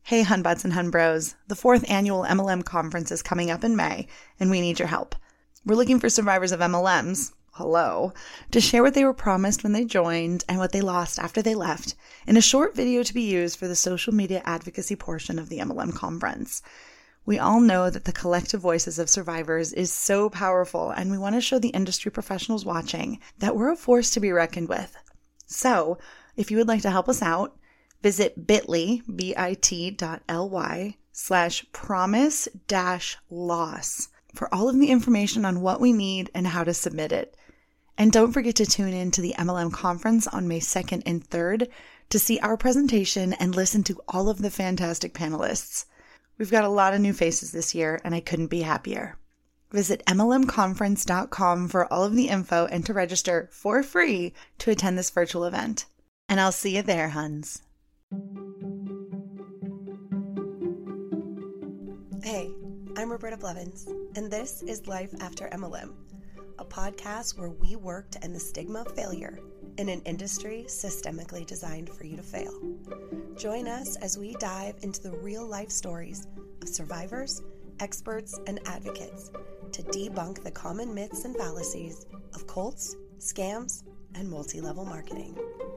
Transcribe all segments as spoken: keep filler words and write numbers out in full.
Hey Hunbots and Hunbros, the fourth annual M L M conference is coming up in May, and we need your help. We're looking for survivors of M L Ms, hello, to share what they were promised when they joined and what they lost after they left in a short video to be used for the social media advocacy portion of the M L M conference. We all know that the collective voices of survivors is so powerful, and we want to show the industry professionals watching that we're a force to be reckoned with. So, if you would like to help us out, visit bit.ly, bit.ly slash promise dash loss for all of the information on what we need and how to submit it. And don't forget to tune in to the M L M conference on May second and third to see our presentation and listen to all of the fantastic panelists. We've got a lot of new faces this year, and I couldn't be happier. Visit M L M conference dot com for all of the info and to register for free to attend this virtual event. And I'll see you there, Huns. Hey, I'm Roberta Blevins, and this is Life After M L M, a podcast where we work to end the stigma of failure in an industry systemically designed for you to fail. Join us as we dive into the real-life stories of survivors, experts, and advocates to debunk the common myths and fallacies of cults, scams, and multi-level marketing.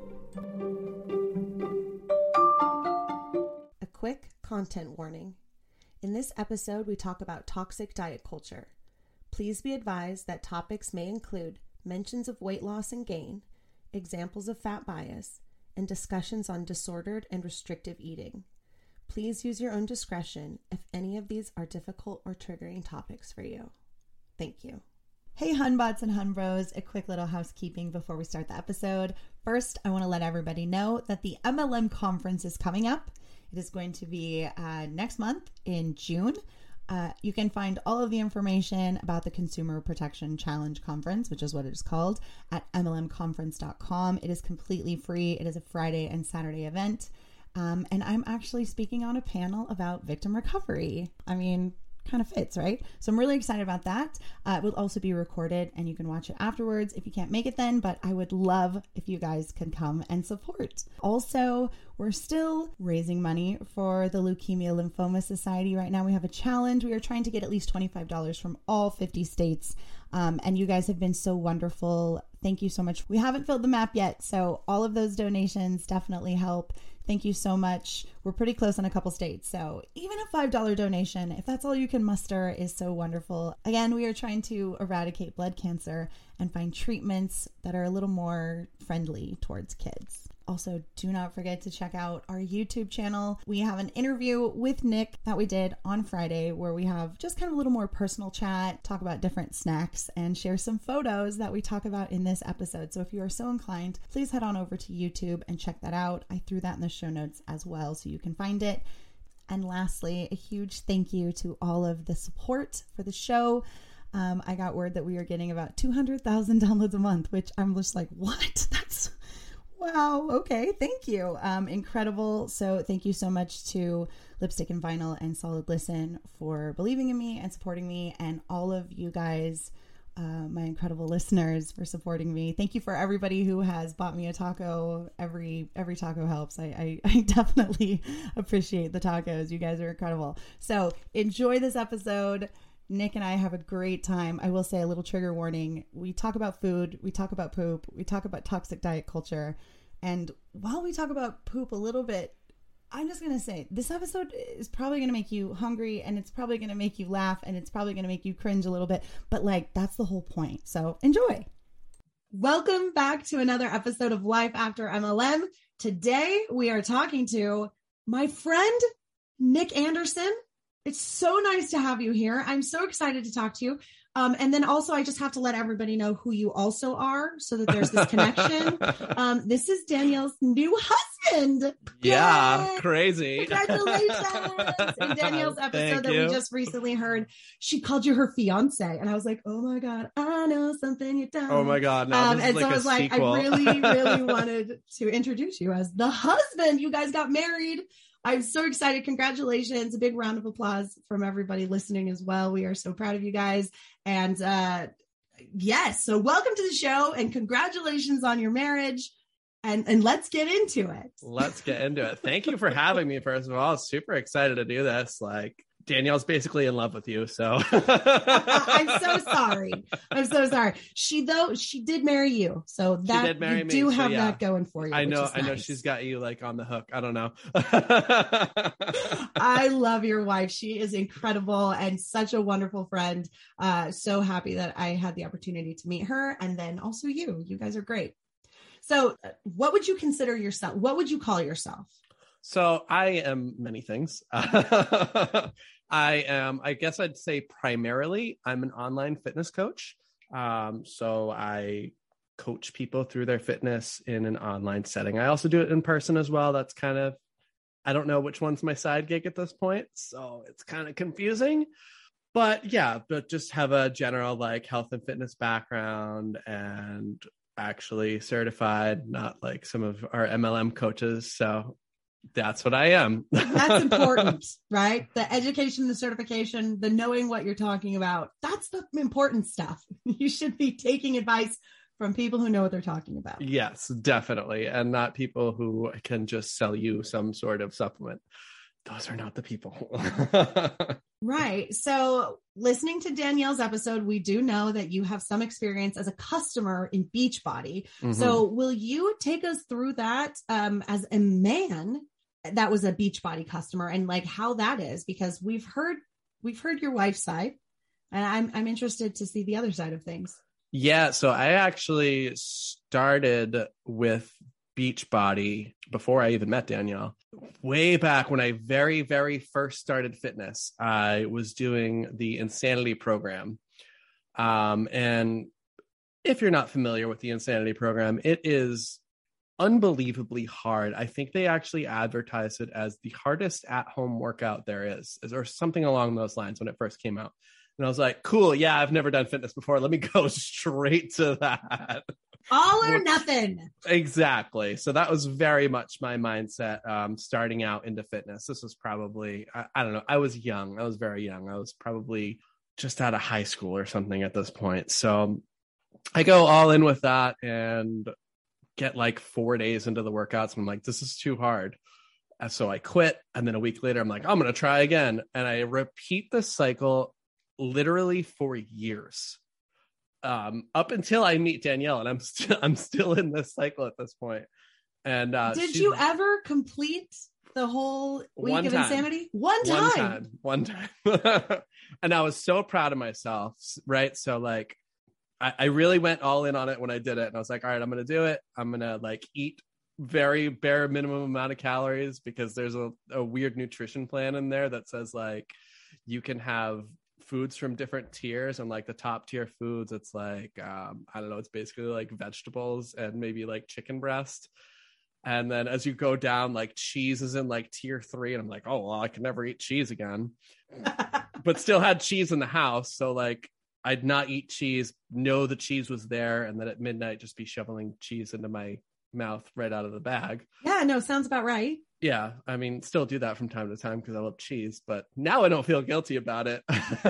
A quick content warning. In this episode, we talk about toxic diet culture. Please be advised that topics may include mentions of weight loss and gain, examples of fat bias, and discussions on disordered and restrictive eating. Please use your own discretion if any of these are difficult or triggering topics for you. Thank you. Hey Hunbots and Hunbros, a quick little housekeeping before we start the episode. First, I want to let everybody know that the M L M conference is coming up. It is going to be uh, next month in June. Uh, you can find all of the information about the Consumer Protection Challenge Conference, which is what it is called, at M L M conference dot com. It is completely free. It is a Friday and Saturday event. Um, and I'm actually speaking on a panel about victim recovery. I mean, kind of fits, right? So I'm really excited about that. Uh, it will also be recorded and you can watch it afterwards if you can't make it then, but I would love if you guys can come and support. Also, we're still raising money for the Leukemia Lymphoma Society right now. We have a challenge. We are trying to get at least twenty-five dollars from all fifty states. Um, and you guys have been so wonderful. Thank you so much. We haven't filled the map yet, so all of those donations definitely help. Thank you so much. We're pretty close in a couple states, so even a five dollars donation, if that's all you can muster, is so wonderful. Again, we are trying to eradicate blood cancer and find treatments that are a little more friendly towards kids. Also, do not forget to check out our YouTube channel. We have an interview with Nick that we did on Friday where we have just kind of a little more personal chat, talk about different snacks, and share some photos that we talk about in this episode. So if you are so inclined, please head on over to YouTube and check that out. I threw that in the show notes as well so you can find it. And lastly, a huge thank you to all of the support for the show. Um, I got word that we are getting about two hundred thousand downloads a month, which I'm just like, what? That's... Wow. Okay. Thank you. Um, incredible. So thank you so much to Lipstick and Vinyl and Solid Listen for believing in me and supporting me, and all of you guys, uh, my incredible listeners, for supporting me. Thank you for everybody who has bought me a taco. Every, every taco helps. I, I, I definitely appreciate the tacos. You guys are incredible. So enjoy this episode. Nick and I have a great time. I will say a little trigger warning. We talk about food. We talk about poop. We talk about toxic diet culture. And while we talk about poop a little bit, I'm just going to say this episode is probably going to make you hungry, and it's probably going to make you laugh, and it's probably going to make you cringe a little bit. But like, that's the whole point. So enjoy. Welcome back to another episode of Life After M L M. Today we are talking to my friend, Nick Anderson. It's so nice to have you here. I'm so excited to talk to you. Um, and then also, I just have to let everybody know who you also are so that there's this connection. Um, this is Danielle's new husband. Yeah, Yay! Crazy. Congratulations. In Danielle's episode Thank that you. we just recently heard, she called you her fiance. And I was like, oh my God, I know something you've done. Oh my God. Now Um, this and is so like I was a like, sequel. I really, really wanted to introduce you as the husband. You guys got married. I'm so excited. Congratulations. A big round of applause from everybody listening as well. We are so proud of you guys. And uh, yes, so welcome to the show and congratulations on your marriage. and, and let's get into it. Let's get into it. Thank you for having me, first of all. Super excited to do this. Like, Danielle's basically in love with you, so I'm so sorry. I'm so sorry. She though she did marry you, so that she did marry you me, do so have yeah. that going for you. I know. Which is I know nice. she's got you like on the hook. I don't know. I love your wife. She is incredible and such a wonderful friend. Uh, so happy that I had the opportunity to meet her, and then also you. You guys are great. So, what would you consider yourself? What would you call yourself? So I am many things. I am, I guess I'd say primarily, I'm an online fitness coach. Um, so I coach people through their fitness in an online setting. I also do it in person as well. That's kind of, I don't know which one's my side gig at this point. So it's kind of confusing. But yeah, but just have a general like health and fitness background and actually certified, not like some of our M L M coaches. So that's what I am. That's important, right? The education, the certification, the knowing what you're talking about. That's the important stuff. You should be taking advice from people who know what they're talking about. Yes, definitely. And not people who can just sell you some sort of supplement. Those are not the people. Right. So listening to Danielle's episode, we do know that you have some experience as a customer in Beachbody. Mm-hmm. So will you take us through that um, as a man that was a Beachbody customer and like how that is? Because we've heard, we've heard your wife's side, and I'm, I'm interested to see the other side of things. Yeah. So I actually started with Beachbody before I even met Danielle. Way back when I very, very first started fitness, I was doing the Insanity program. Um, and if you're not familiar with the Insanity program, it is unbelievably hard. I think they actually advertised it as the hardest at-home workout there is, or something along those lines when it first came out. And I was like, cool, yeah, I've never done fitness before. Let me go straight to that. All or nothing. Exactly. So that was very much my mindset um, starting out into fitness. This was probably, I, I don't know, I was young. I was very young. I was probably just out of high school or something at this point. So I go all in with that and get like four days into the workouts. And I'm like, this is too hard. And so I quit. And then a week later, I'm like, I'm going to try again. And I repeat this cycle literally for years. Um, up until I meet Danielle, and I'm still I'm still in this cycle at this point. And uh, did you ever complete the whole week one of time. Insanity? One time, one time, one time. And I was so proud of myself, right? So like, I, I really went all in on it when I did it, and I was like, all right, I'm gonna do it. I'm gonna like eat very bare minimum amount of calories because there's a, a weird nutrition plan in there that says like you can have foods from different tiers, and like the top tier foods, it's like um I don't know, it's basically like vegetables and maybe like chicken breast, and then as you go down, like cheese is in like tier three, and I'm like, oh well, I can never eat cheese again. But still had cheese in the house, so like I'd not eat cheese, know the cheese was there, and then at midnight just be shoveling cheese into my mouth right out of the bag. Yeah, no, sounds about right. Yeah, I mean, still do that from time to time because I love cheese, but now I don't feel guilty about it.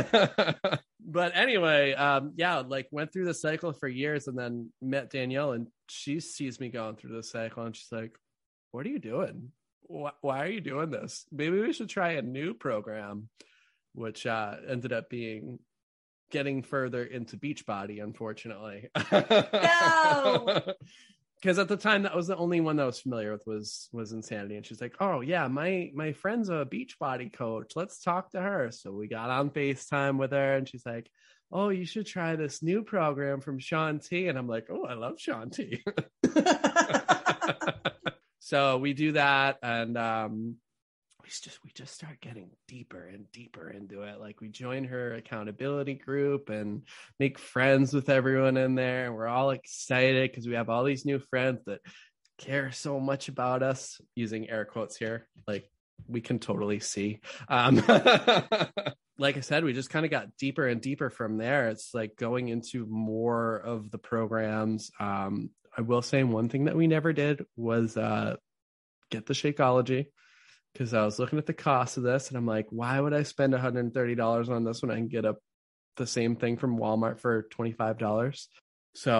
But anyway, um, yeah, like went through the cycle for years and then met Danielle, and she sees me going through the cycle and she's like, what are you doing? Why, why are you doing this? Maybe we should try a new program, which uh, ended up being getting further into Beachbody, unfortunately. No! Because at the time, that was the only one that I was familiar with was was Insanity. And she's like, oh, yeah, my my friend's a Beachbody coach. Let's talk to her. So we got on FaceTime with her, and she's like, oh, you should try this new program from Shaun T. And I'm like, oh, I love Shaun T. So we do that, and um, we just we just start getting deeper and deeper into it. Like we join her accountability group and make friends with everyone in there. And we're all excited because we have all these new friends that care so much about us, using air quotes here. Like we can totally see. Um, like I said, we just kind of got deeper and deeper from there. It's like going into more of the programs. Um, I will say one thing that we never did was uh, get the Shakeology. Because I was looking at the cost of this and I'm like, why would I spend one hundred thirty dollars on this when I can get a, the same thing from Walmart for twenty-five dollars? So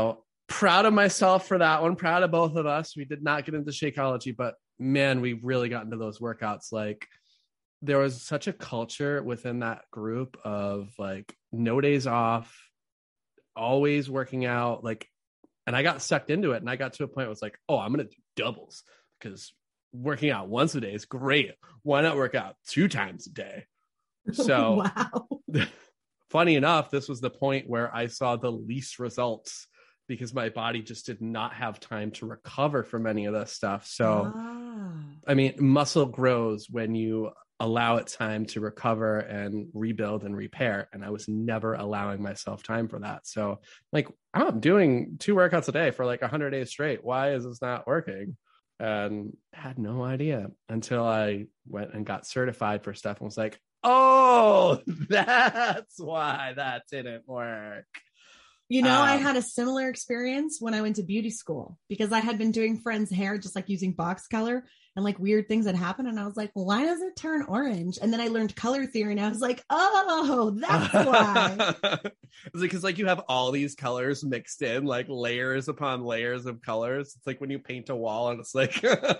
proud of myself for that one. Proud of both of us. We did not get into Shakeology, but man, we really got into those workouts. Like there was such a culture within that group of like no days off, always working out. Like, and I got sucked into it. And I got to a point where it's like, oh, I'm going to do doubles because working out once a day is great. Why not work out two times a day? So wow. Funny enough, this was the point where I saw the least results because my body just did not have time to recover from any of this stuff. So, ah. I mean, muscle grows when you allow it time to recover and rebuild and repair. And I was never allowing myself time for that. So like, I'm doing two workouts a day for like one hundred days straight. Why is this not working? And had no idea until I went and got certified for stuff and was like, oh, that's why that didn't work. You know, um, I had a similar experience when I went to beauty school because I had been doing friends' hair, just like using box color and like weird things that happened. And I was like, why does it turn orange? And then I learned color theory and I was like, oh, that's why. It's because like you have all these colors mixed in, like layers upon layers of colors. It's like when you paint a wall and it's like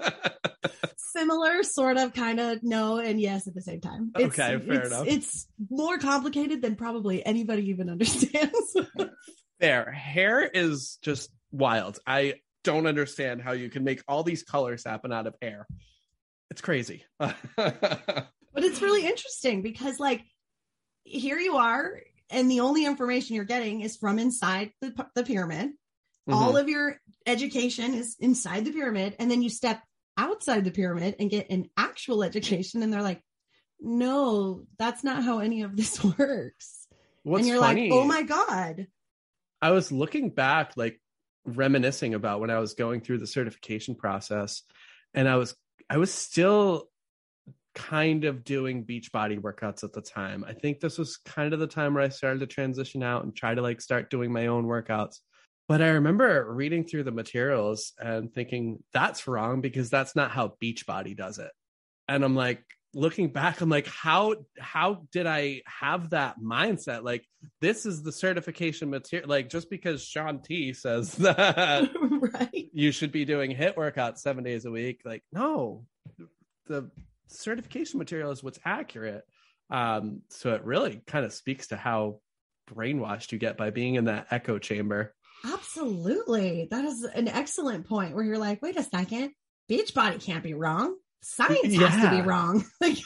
similar, sort of, kind of, no, and yes at the same time. It's, okay, fair it's, enough. It's more complicated than probably anybody even understands. Fair. Hair is just wild. I don't understand how you can make all these colors happen out of hair. It's crazy. But it's really interesting because like here you are and the only information you're getting is from inside the, the pyramid. Mm-hmm. All of your education is inside the pyramid, and then you step outside the pyramid and get an actual education and they're like, no, that's not how any of this works. What's and you're funny, like, oh my God. I was looking back, like reminiscing about when I was going through the certification process, and I was I was still kind of doing Beachbody workouts at the time. I think this was kind of the time where I started to transition out and try to like start doing my own workouts. But I remember reading through the materials and thinking that's wrong because that's not how Beachbody does it. And I'm like, looking back, I'm like, how how did I have that mindset? Like, this is the certification material. Like, just because Shaun T says that right. you should be doing HIIT workouts seven days a week, like, no, the certification material is what's accurate. Um, so it really kind of speaks to how brainwashed you get by being in that echo chamber. Absolutely. That is an excellent point where you're like, wait a second, Beachbody can't be wrong. Science yeah. has to be wrong.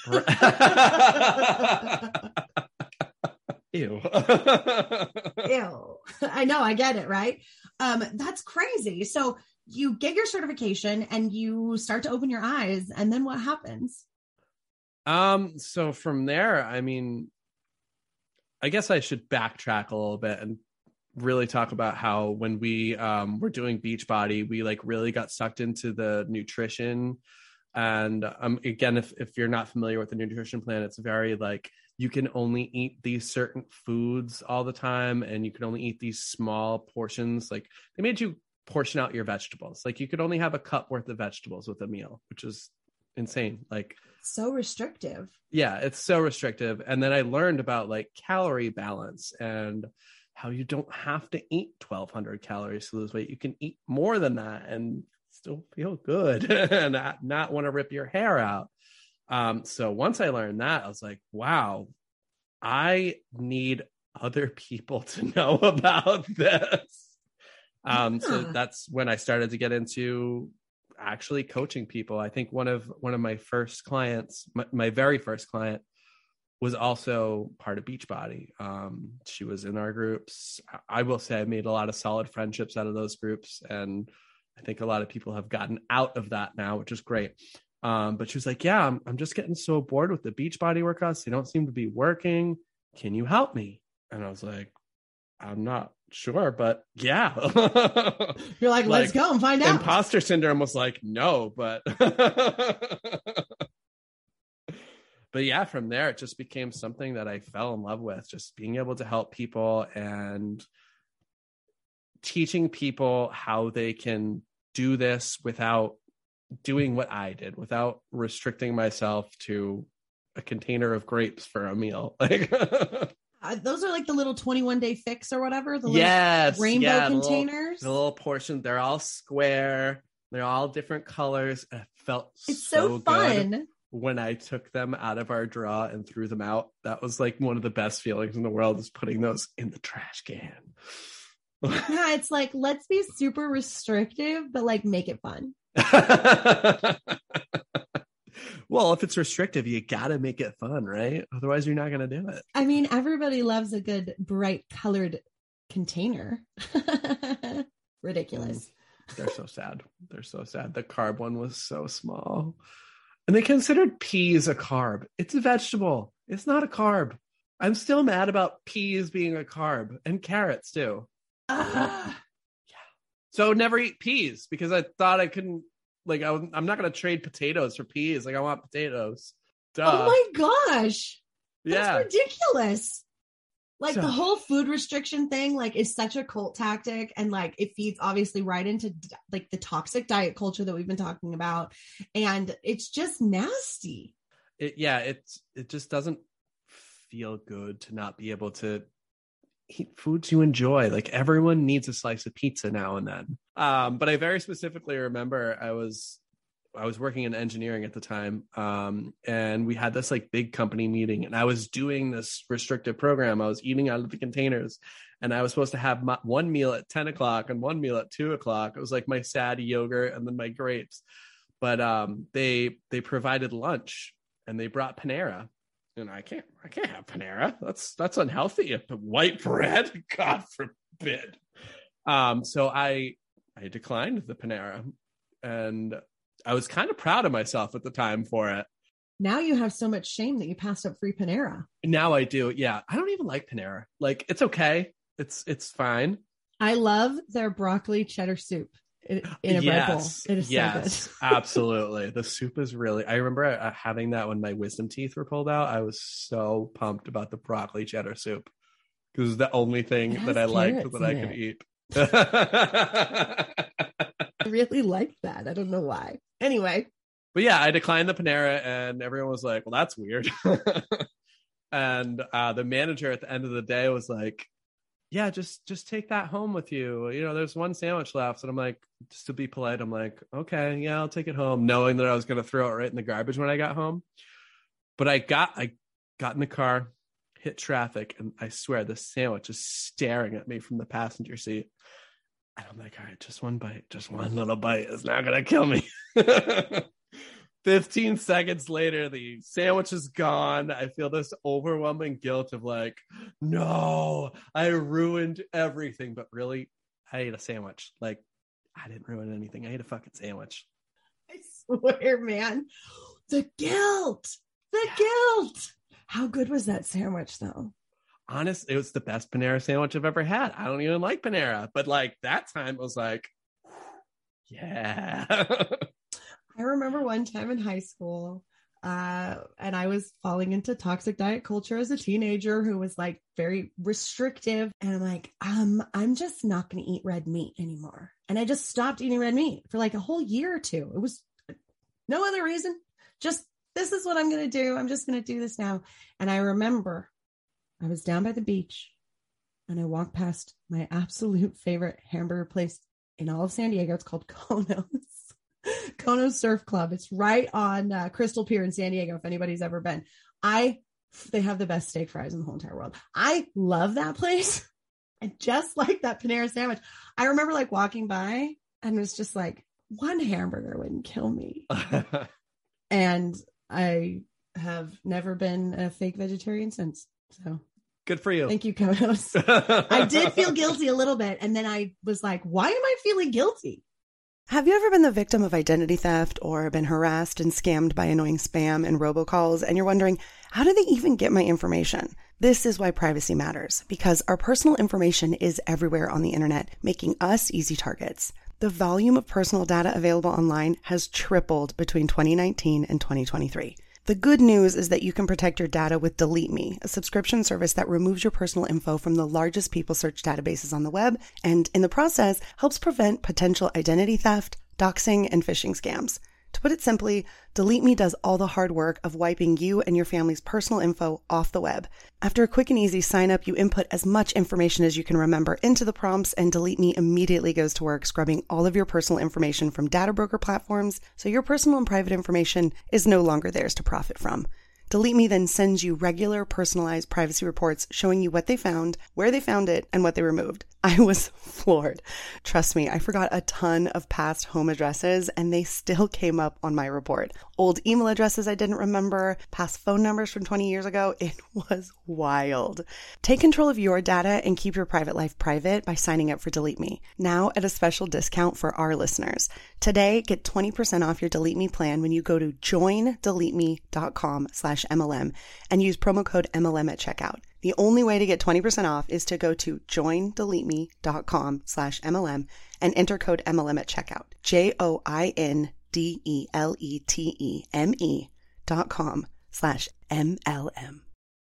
Ew. Ew. I know, I get it, right? Um, that's crazy. So you get your certification and you start to open your eyes, and then what happens? Um, so from there, I mean, I guess I should backtrack a little bit and really talk about how when we um were doing Beachbody, we like really got sucked into the nutrition. And um again, if if you're not familiar with the nutrition plan, it's very like you can only eat these certain foods all the time, and you can only eat these small portions. Like they made you portion out your vegetables. Like you could only have a cup worth of vegetables with a meal, which is insane. Like so restrictive. Yeah, it's so restrictive. And then I learned about like calorie balance and how you don't have to eat twelve hundred calories to lose weight. You can eat more than that and still feel good and not, not want to rip your hair out. Um, so once I learned that, I was like, wow, I need other people to know about this. Um, yeah. So that's when I started to get into actually coaching people. I think one of one of my first clients, my, my very first client, was also part of Beachbody. Um, she was in our groups. I will say I made a lot of solid friendships out of those groups. And I think a lot of people have gotten out of that now, which is great. Um, but she was like, yeah, I'm, I'm just getting so bored with the Beachbody workouts. They don't seem to be working. Can you help me? And I was like, I'm not sure, but yeah. You're like, let's like, go and find out. Imposter syndrome was like, no, but but yeah, from there, it just became something that I fell in love with, just being able to help people and teaching people how they can do this without doing what I did, without restricting myself to a container of grapes for a meal. Like, Uh, those are like the little twenty-one day fix or whatever. The little yes, rainbow yeah, containers. The little, the little portion. They're all square. They're all different colors. It felt it's so, so fun. Good when I took them out of our drawer and threw them out. That was like one of the best feelings in the world, is putting those in the trash can. Yeah, it's like, let's be super restrictive, but like make it fun. Well, if it's restrictive, you gotta make it fun, right? Otherwise you're not gonna do it. I mean, everybody loves a good bright colored container. Ridiculous. Mm, they're so sad. They're so sad. The carb one was so small. And they considered peas a carb. It's a vegetable. It's not a carb. I'm still mad about peas being a carb, and carrots too. Ah. Yeah. So I would never eat peas because I thought I couldn't. Like, I, I'm not going to trade potatoes for peas. Like, I want potatoes. Duh. Oh my gosh. That's yeah. ridiculous. Like, So- the whole food restriction thing, like, is such a cult tactic. And, like, it feeds obviously right into, like, the toxic diet culture that we've been talking about. And it's just nasty. It, yeah, it's it just doesn't feel good to not be able to eat foods you enjoy. Like, everyone needs a slice of pizza now and then. Um, but I very specifically remember I was I was working in engineering at the time, um, and we had this like big company meeting, and I was doing this restrictive program. I was eating out of the containers, and I was supposed to have my, one meal at ten o'clock and one meal at two o'clock. It was like my sad yogurt and then my grapes. But um, they they provided lunch, and they brought Panera. And I can't, I can't have Panera. That's that's unhealthy. White bread, God forbid. Um, so I, I declined the Panera, and I was kind of proud of myself at the time for it. Now you have so much shame that you passed up free Panera. Now I do. Yeah, I don't even like Panera. Like, it's okay. It's it's fine. I love their broccoli cheddar soup in, in a yes, bread bowl. It is yes, so good. Absolutely. The soup is really. I remember uh, having that when my wisdom teeth were pulled out. I was so pumped about the broccoli cheddar soup because it's the only thing that I liked that I could it. eat. I really like that. I don't know why. Anyway. But yeah, I declined the Panera, and everyone was like, well, that's weird. And uh, the manager at the end of the day was like, yeah, just just take that home with you. You know, there's one sandwich left. And I'm like, just to be polite, I'm like, okay, yeah, I'll take it home, knowing that I was going to throw it right in the garbage when I got home. But I got I got in the car, hit traffic, and I swear the sandwich is staring at me from the passenger seat. And I'm like, all right, just one bite, just one little bite is not going to kill me. fifteen seconds later, the sandwich is gone. I feel this overwhelming guilt of like, no, I ruined everything. But really, I ate a sandwich. Like, I didn't ruin anything. I ate a fucking sandwich. I swear, man. The guilt. The Yeah. guilt. How good was that sandwich, though? Honest, it was the best Panera sandwich I've ever had. I don't even like Panera. But like that time, it was like, yeah. I remember one time in high school, uh, and I was falling into toxic diet culture as a teenager who was like very restrictive. And I'm like, um, I'm just not going to eat red meat anymore. And I just stopped eating red meat for like a whole year or two. It was no other reason. Just, this is what I'm going to do. I'm just going to do this now. And I remember I was down by the beach and I walked past my absolute favorite hamburger place in all of San Diego. It's called Kono's. Kono's Surf Club. It's right on uh, Crystal Pier in San Diego. If anybody's ever been, I, they have the best steak fries in the whole entire world. I love that place. And just like that Panera sandwich, I remember like walking by and was just like, one hamburger wouldn't kill me. And I have never been a fake vegetarian since. So Good for you. thank you, Konos. I did feel guilty a little bit. And then I was like, why am I feeling guilty? Have you ever been the victim of identity theft or been harassed and scammed by annoying spam and robocalls, and you're wondering, how do they even get my information? This is why privacy matters, because our personal information is everywhere on the internet, making us easy targets. The volume of personal data available online has tripled between twenty nineteen and twenty twenty-three. The good news is that you can protect your data with Delete Me, a subscription service that removes your personal info from the largest people search databases on the web, and in the process helps prevent potential identity theft, doxing, and phishing scams. To put it simply, Delete Me does all the hard work of wiping you and your family's personal info off the web. After a quick and easy sign up, you input as much information as you can remember into the prompts, and Delete Me immediately goes to work scrubbing all of your personal information from data broker platforms, so your personal and private information is no longer theirs to profit from. Delete Me then sends you regular personalized privacy reports showing you what they found, where they found it, and what they removed. I was floored. Trust me, I forgot a ton of past home addresses and they still came up on my report. Old email addresses I didn't remember, past phone numbers from twenty years ago. It was wild. Take control of your data and keep your private life private by signing up for Delete Me. Now at a special discount for our listeners. Today, get twenty percent off your Delete Me plan when you go to joindeleteme.com slash MLM and use promo code M L M at checkout. The only way to get twenty percent off is to go to joindeleteme.com slash MLM and enter code M L M at checkout. J-O-I-N-D-E-L-E-T-E-M-E dot com slash M-L-M.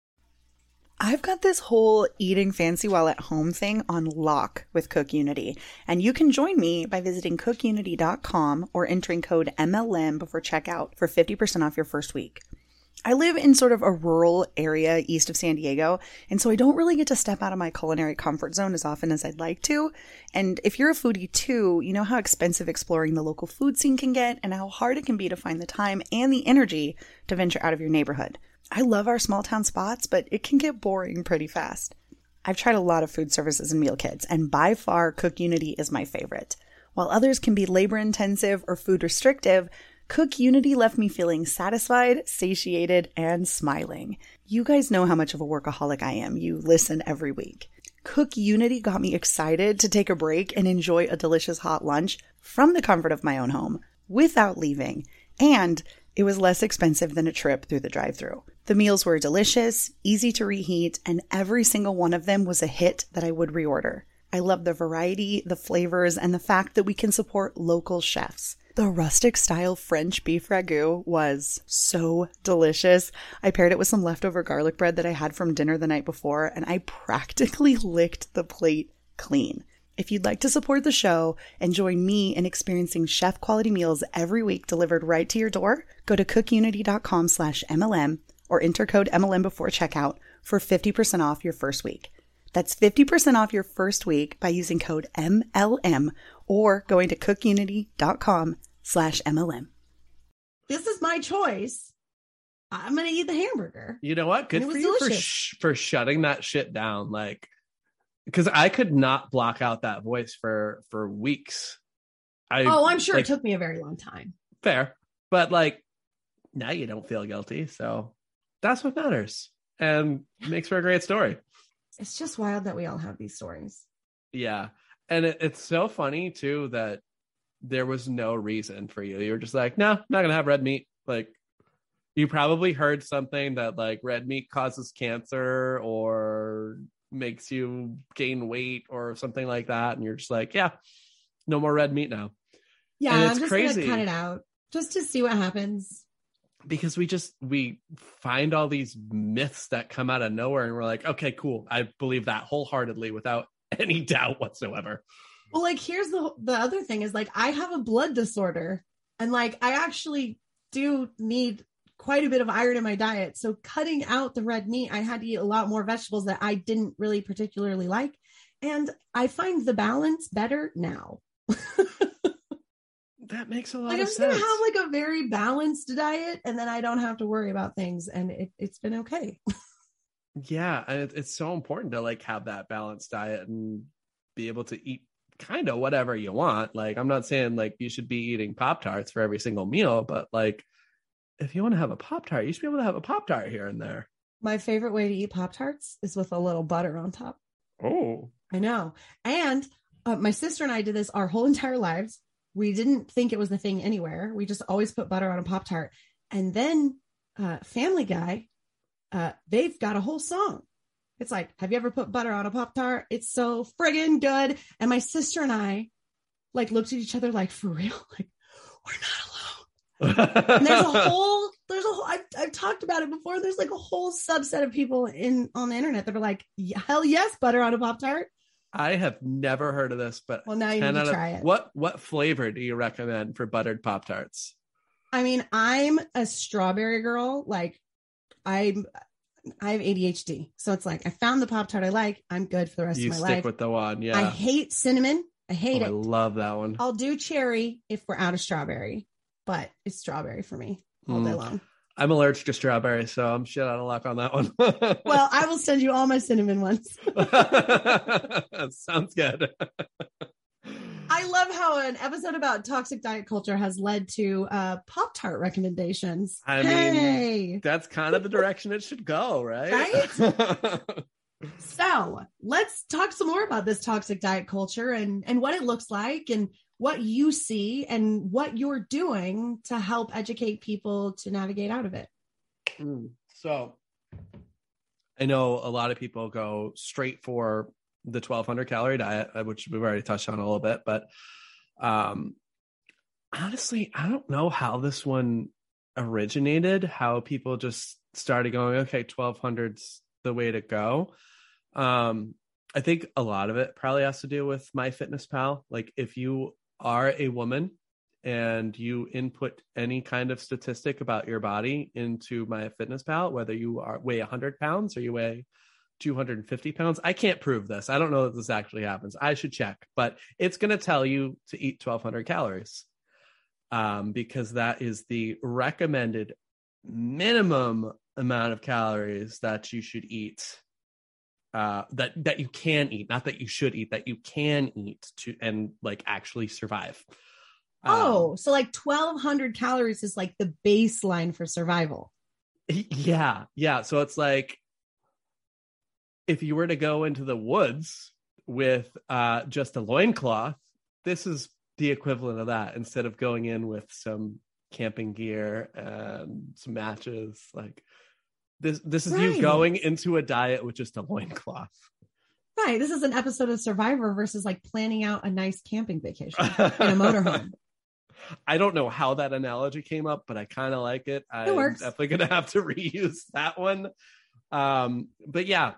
I've got this whole eating fancy while at home thing on lock with CookUnity, and you can join me by visiting cook unity dot com or entering code M L M before checkout for fifty percent off your first week. I live in sort of a rural area east of San Diego, and so I don't really get to step out of my culinary comfort zone as often as I'd like to. And if you're a foodie too, you know how expensive exploring the local food scene can get and how hard it can be to find the time and the energy to venture out of your neighborhood. I love our small town spots, but it can get boring pretty fast. I've tried a lot of food services and meal kits, and by far CookUnity is my favorite. While others can be labor intensive or food restrictive, CookUnity left me feeling satisfied, satiated, and smiling. You guys know how much of a workaholic I am. You listen every week. CookUnity got me excited to take a break and enjoy a delicious hot lunch from the comfort of my own home without leaving. And it was less expensive than a trip through the drive-thru. The meals were delicious, easy to reheat, and every single one of them was a hit that I would reorder. I love the variety, the flavors, and the fact that we can support local chefs. The rustic style French beef ragu was so delicious. I paired it with some leftover garlic bread that I had from dinner the night before, and I practically licked the plate clean. If you'd like to support the show and join me in experiencing chef quality meals every week delivered right to your door, go to cookunity.com slash MLM or enter code M L M before checkout for fifty percent off your first week. That's fifty percent off your first week by using code M L M or going to cookunity.com slash MLM. This is my choice. I'm going to eat the hamburger. You know what? Good for you for, sh- for shutting that shit down. Like, because I could not block out that voice for, for weeks. I, oh, I'm sure like, it took me a very long time. Fair. But like, now you don't feel guilty. So that's what matters. And makes for a great story. It's just wild that we all have these stories. Yeah. And it, it's so funny too that there was no reason for you. You were just like, no, I'm not gonna have red meat. Like, you probably heard something that like red meat causes cancer or makes you gain weight or something like that, and you're just like, yeah, no more red meat now. Yeah, and I'm it's just crazy. gonna cut it out just to see what happens. Because we just we find all these myths that come out of nowhere, and we're like, okay, cool, I believe that wholeheartedly without any doubt whatsoever. Well, like, here's the the other thing is, like, I have a blood disorder, and like I actually do need quite a bit of iron in my diet. So cutting out the red meat, I had to eat a lot more vegetables that I didn't really particularly like, and I find the balance better now. That makes a lot like, of I'm just sense. gonna have like a very balanced diet, and then I don't have to worry about things, and it, it's been okay. Yeah, and it, it's so important to like have that balanced diet and be able to eat kind of whatever you want. Like, I'm not saying like you should be eating Pop-Tarts for every single meal, but like if you want to have a Pop-Tart, you should be able to have a Pop-Tart here and there. My favorite way to eat Pop-Tarts is with a little butter on top. Oh, I know. And uh, my sister and I did this our whole entire lives. We didn't think it was the thing anywhere. We just always put butter on a Pop-Tart. And then uh, Family Guy, uh, they've got a whole song. It's like, have you ever put butter on a Pop-Tart? It's so friggin' good. And my sister and I like looked at each other like, for real? Like, we're not alone. And there's a whole, there's a whole, I've, I've talked about it before. There's like a whole subset of people in on the internet that are like, hell yes, butter on a Pop-Tart. I have never heard of this, but well, now you need to try it. What what flavor do you recommend for buttered Pop-Tarts? I mean, I'm a strawberry girl. Like I'm, I have A D H D. So it's like, I found the Pop-Tart I like. I'm good for the rest You of my stick life. with the one. Yeah. I hate cinnamon. I hate Oh, it. I love that one. I'll do cherry if we're out of strawberry, but it's strawberry for me all day Mm. long. I'm allergic to strawberry, so I'm shit out of luck on that one. Well, I will send you all my cinnamon ones. Sounds good. I love how an episode about toxic diet culture has led to uh, Pop-Tart recommendations. I hey. mean, that's kind of the direction it should go, right? Right? So let's talk some more about this toxic diet culture and, and what it looks like and what you see and what you're doing to help educate people to navigate out of it. Mm. So I know a lot of people go straight for the twelve hundred calorie diet, which we've already touched on a little bit, but um, honestly, I don't know how this one originated, how people just started going, okay, twelve hundred's the way to go. Um, I think a lot of it probably has to do with MyFitnessPal. Like if you are a woman and you input any kind of statistic about your body into MyFitnessPal, whether you are weigh one hundred pounds or you weigh two hundred fifty pounds, I can't prove this. I don't know if this actually happens. I should check, but it's going to tell you to eat twelve hundred calories um, because that is the recommended minimum amount of calories that you should eat. Uh, that that you can eat, not that you should eat, that you can eat to and like actually survive. Oh, Um, so like twelve hundred calories is like the baseline for survival. yeah, yeah. So it's like if you were to go into the woods with uh, just a loincloth, this is the equivalent of that. Instead of going in with some camping gear and some matches, like. This this is Right. you going into a diet with just a loincloth. Right. This is an episode of Survivor versus like planning out a nice camping vacation in a motorhome. I don't know how that analogy came up, but I kind of like it. I'm works. definitely going to have to reuse that one. Um, but yeah,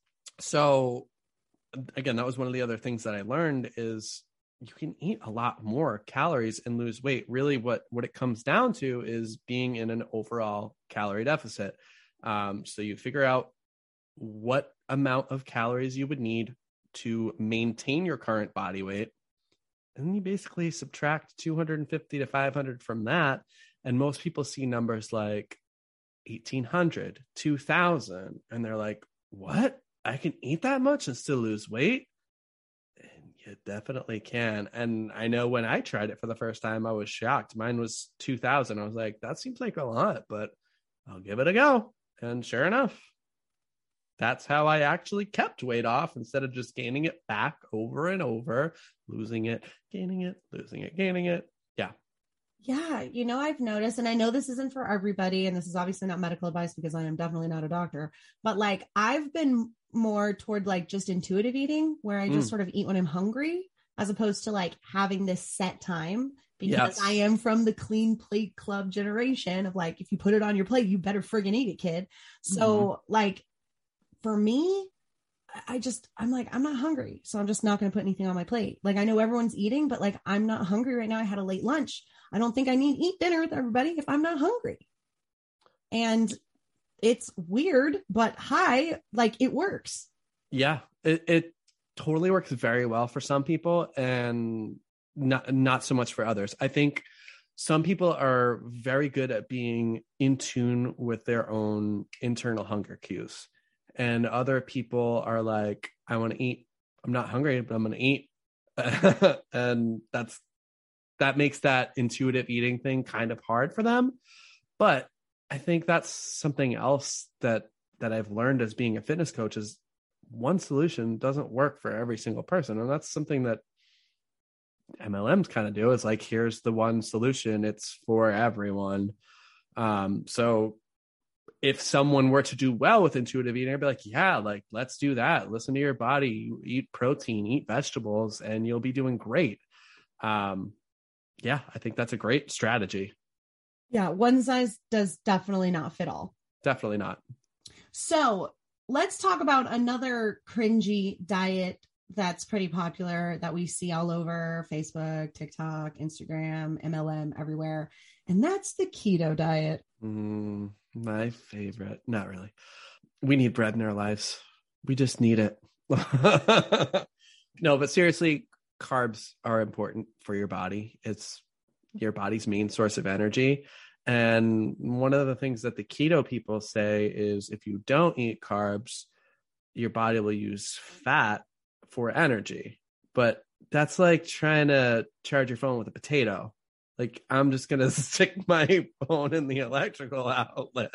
so again, that was one of the other things that I learned is you can eat a lot more calories and lose weight. Really what, what it comes down to is being in an overall calorie deficit. Um, so you figure out what amount of calories you would need to maintain your current body weight. And then you basically subtract two hundred fifty to five hundred from that. And most people see numbers like eighteen hundred, two thousand, and they're like, what? I can eat that much and still lose weight? And you definitely can. And I know when I tried it for the first time, I was shocked. Mine was two thousand. I was like, that seems like a lot, but I'll give it a go. And sure enough, that's how I actually kept weight off instead of just gaining it back over and over, losing it, gaining it, losing it, gaining it. Yeah. Yeah. You know, I've noticed, and I know this isn't for everybody, and this is obviously not medical advice because I am definitely not a doctor, but like I've been more toward like just intuitive eating where I just Mm. sort of eat when I'm hungry as opposed to like having this set time. Because Yes. I am from the clean plate club generation of like, if you put it on your plate, you better friggin' eat it, kid. So like for me, I just, I'm like, I'm not hungry. So I'm just not going to put anything on my plate. Like I know everyone's eating, but like, I'm not hungry right now. I had a late lunch. I don't think I need to eat dinner with everybody if I'm not hungry. And it's weird, but hi, like it works. Yeah. It, it totally works very well for some people and not not so much for others. I think some people are very good at being in tune with their own internal hunger cues. And other people are like, I want to eat. I'm not hungry, but I'm going to eat. And that's that makes that intuitive eating thing kind of hard for them. But I think that's something else that that I've learned as being a fitness coach is one solution doesn't work for every single person. And that's something that M L Ms kind of do. It's like, here's the one solution. It's for everyone. Um, so if someone were to do well with intuitive eating, I'd be like, yeah, like, let's do that. Listen to your body, eat protein, eat vegetables, and you'll be doing great. Um, yeah, I think that's a great strategy. Yeah. One size does definitely not fit all. Definitely not. So let's talk about another cringy diet that's pretty popular that we see all over Facebook, TikTok, Instagram, M L M, everywhere. and that's the keto diet. Mm, my favorite. Not really. We need bread in our lives. We just need it. No, but seriously, carbs are important for your body. It's your body's main source of energy. And one of the things that the keto people say is if you don't eat carbs, your body will use fat for energy. But that's like trying to charge your phone with a potato. Like, I'm just going to stick my phone in the electrical outlet.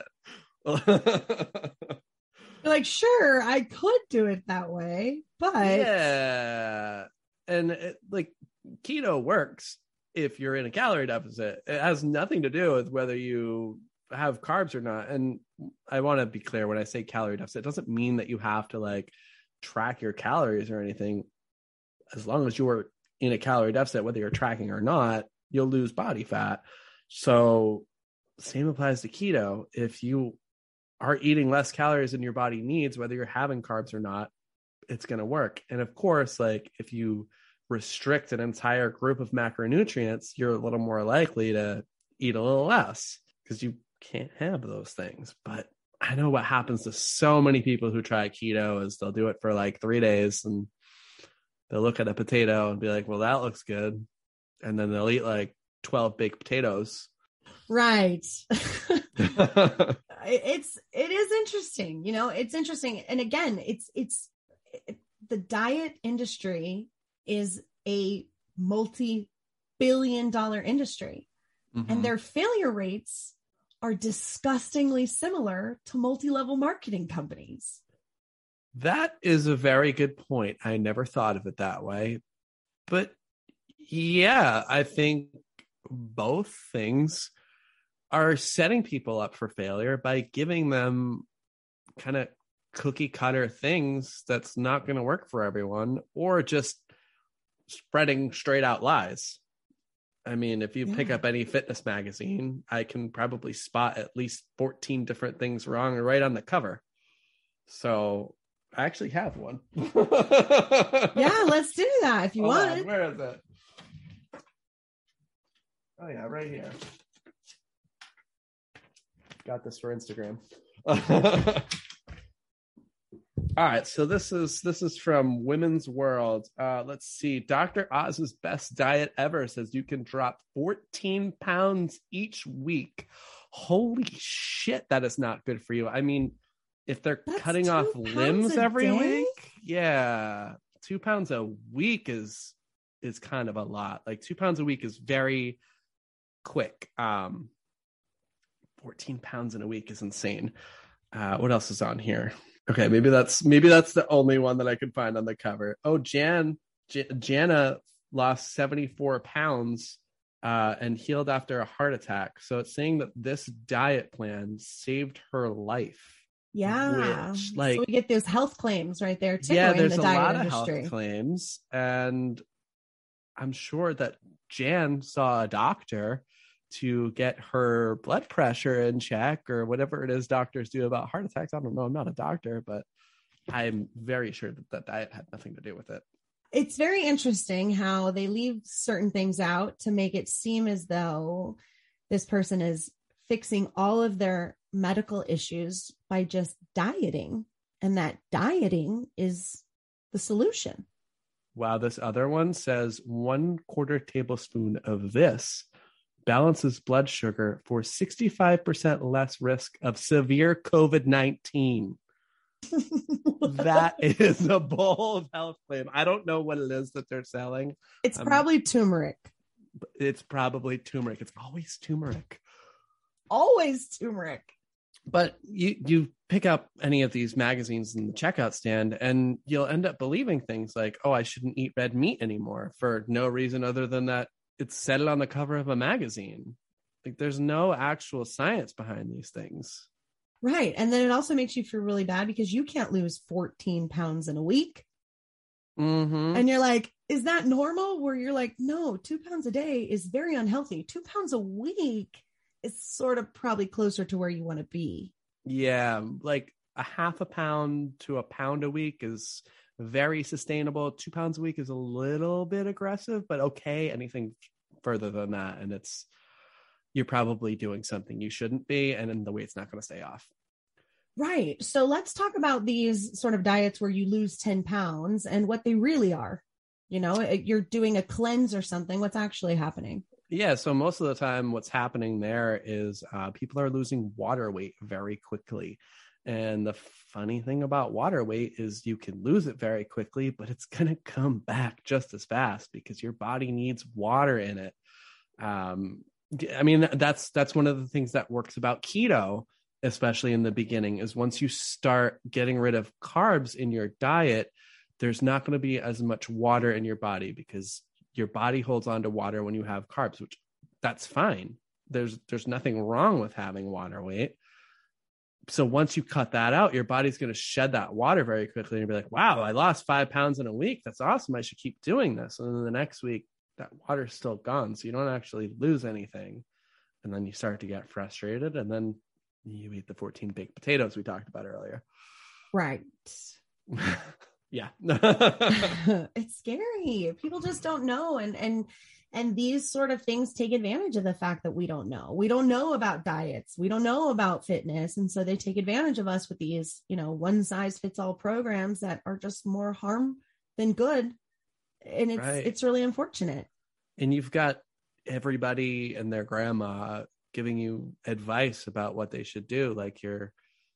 Like, sure, I could do it that way, but yeah. And it, like, keto works if you're in a calorie deficit. It has nothing to do with whether you have carbs or not. And I want to be clear, when I say calorie deficit, it doesn't mean that you have to like track your calories or anything. As long as you're in a calorie deficit, whether you're tracking or not, you'll lose body fat. So same applies to keto. If you are eating less calories than your body needs, whether you're having carbs or not, it's going to work. And of course, like if you restrict an entire group of macronutrients, you're a little more likely to eat a little less because you can't have those things. But I know what happens to so many people who try keto is they'll do it for like three days and they'll look at a potato and be like, well, that looks good. And then they'll eat like twelve baked potatoes. Right. it's, it is interesting. You know, it's interesting. And again, it's, it's it, the diet industry is a multi-billion dollar industry, mm-hmm. and their failure rates are disgustingly similar to multi-level marketing companies. That is a very good point. I never thought of it that way. But yeah, I think both things are setting people up for failure by giving them kind of cookie cutter things that's not going to work for everyone, or just spreading straight out lies. I mean, if you yeah. pick up any fitness magazine, I can probably spot at least fourteen different things wrong right on the cover. So I actually have one. Yeah, let's do that if you Hold want. On, where is it? Oh yeah, right here. Got this for Instagram. All right, so this is this is from Women's World. Uh, let's see. Doctor Oz's best diet ever says you can drop fourteen pounds each week. Holy shit, that is not good for you. I mean, if they're That's cutting off limbs every day? week, yeah, two pounds a week is is kind of a lot. Like two pounds a week is very quick. Um, fourteen pounds in a week is insane. Uh, what else is on here? Okay, maybe that's maybe that's the only one that I could find on the cover. Oh, Jan, J- Jana lost seventy-four pounds uh, and healed after a heart attack. So it's saying that this diet plan saved her life. Yeah, which, like, so we get those health claims right there too. Yeah, in there's the a diet lot industry. of health claims, and I'm sure that Jan saw a doctor to get her blood pressure in check or whatever it is doctors do about heart attacks. I don't know. I'm not a doctor, but I'm very sure that that diet had nothing to do with it. It's very interesting how they leave certain things out to make it seem as though this person is fixing all of their medical issues by just dieting, and that dieting is the solution. Wow. This other one says one quarter tablespoon of this balances blood sugar for sixty-five percent less risk of severe COVID nineteen. That is a bold health claim. I don't know what it is that they're selling. It's um, probably turmeric. It's probably turmeric. It's always turmeric. Always turmeric. But you, you pick up any of these magazines in the checkout stand and you'll end up believing things like, oh, I shouldn't eat red meat anymore for no reason other than that it's said it on the cover of a magazine. Like there's no actual science behind these things. Right. And then it also makes you feel really bad because you can't lose fourteen pounds in a week. Mm-hmm. And you're like, is that normal? Where you're like, no, two pounds a day is very unhealthy. Two pounds a week is sort of probably closer to where you want to be. Yeah. Like a half a pound to a pound a week is very sustainable. Two pounds a week is a little bit aggressive, but okay. Anything further than that, and it's you're probably doing something you shouldn't be, and then the weight's not going to stay off. Right. So let's talk about these sort of diets where you lose ten pounds and what they really are. You know, you're doing a cleanse or something. What's actually happening? Yeah. So most of the time what's happening there is uh, people are losing water weight very quickly. And the funny thing about water weight is you can lose it very quickly, but it's going to come back just as fast because your body needs water in it. Um, I mean, that's, that's one of the things that works about keto, especially in the beginning, is once you start getting rid of carbs in your diet, there's not going to be as much water in your body because your body holds on to water when you have carbs, which that's fine. There's, there's nothing wrong with having water weight. So once you cut that out, your body's going to shed that water very quickly and be like, wow, I lost five pounds in a week. That's awesome. I should keep doing this. And then the next week, that water's still gone. So you don't actually lose anything. And then you start to get frustrated. And then you eat the fourteen baked potatoes we talked about earlier. Right. Yeah. It's scary. People just don't know. And, and, and these sort of things take advantage of the fact that we don't know. We don't know about diets. We don't know about fitness. And so they take advantage of us with these, you know, one size fits all programs that are just more harm than good. And it's, right. it's really unfortunate. And you've got everybody and their grandma giving you advice about what they should do. Like your,